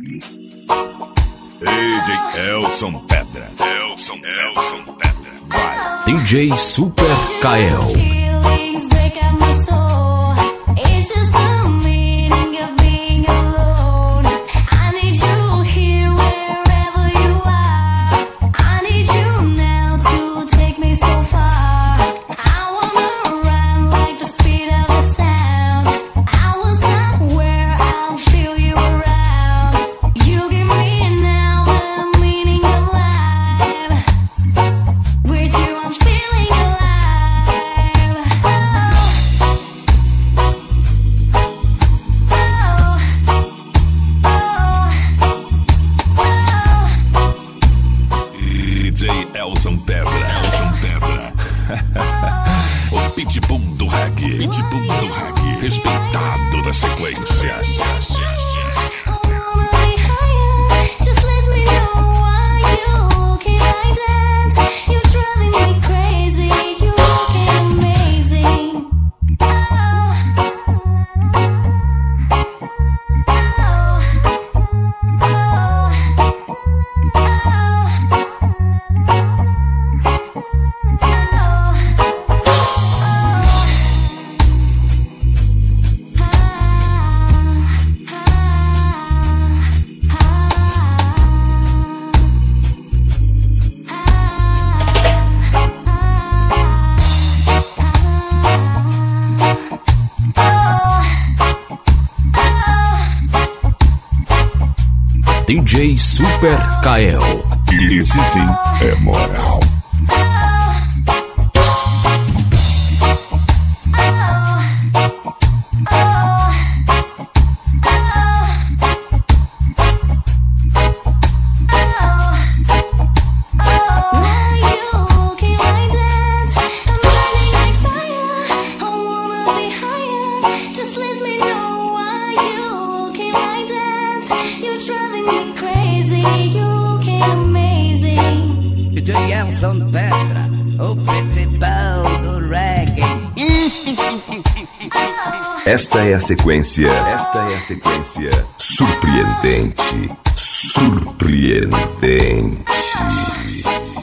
DJ Elson Pedra. Elson Pedra. Vai. DJ Super Kael. Elson Pedra. O pitbull do reggae. Respeitado da sequência. DJ Super Kael. Esse sim é moral. DJ Elson Pedra, o pitbull do reggae. Esta é a sequência surpreendente.